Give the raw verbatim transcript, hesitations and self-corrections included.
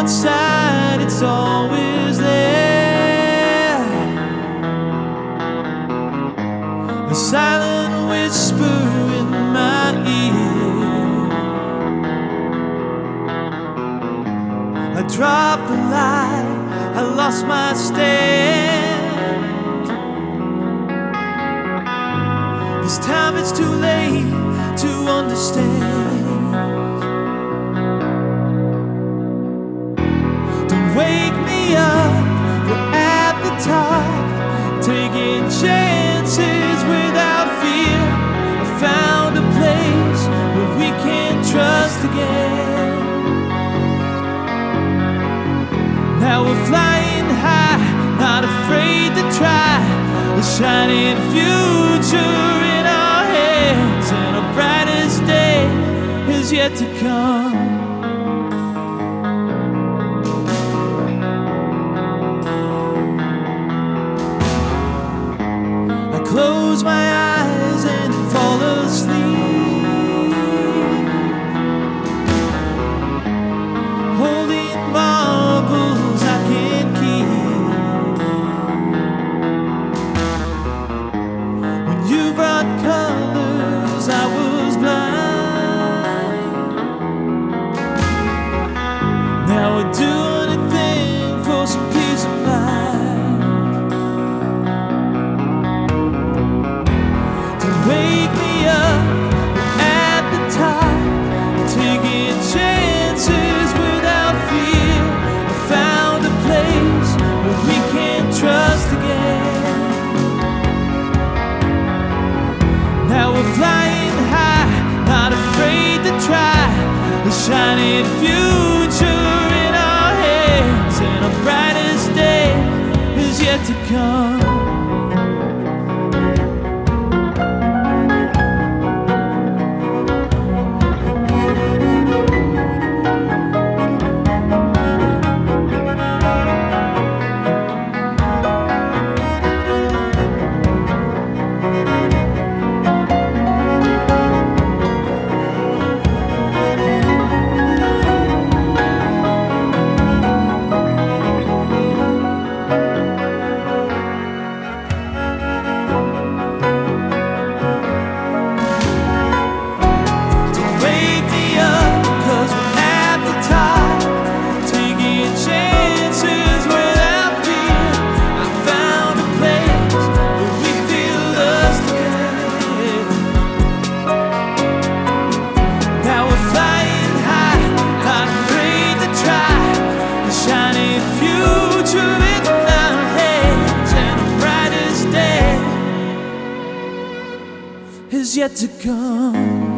outside, it's always there. A silent whisper in my ear. I dropped the light, I lost my stand. This time it's too late to understand. Don't wake me up, we're at the top, taking chances without fear. I found a place where we can trust again. Now we're flying high, not afraid to try. A shining future in our hands, and our brightest day is yet to come. I close my eyes and fall asleep, holding marbles I can't keep. When you brought colors, I was blind. Now I'd do anything for some peace of mind. To wake me up, we're at the top, taking chances without fear. I found a place where we can trust again. Now we're flying high, not afraid to try. A shining future in our hands, and our brightest day is yet to come. Is yet to come.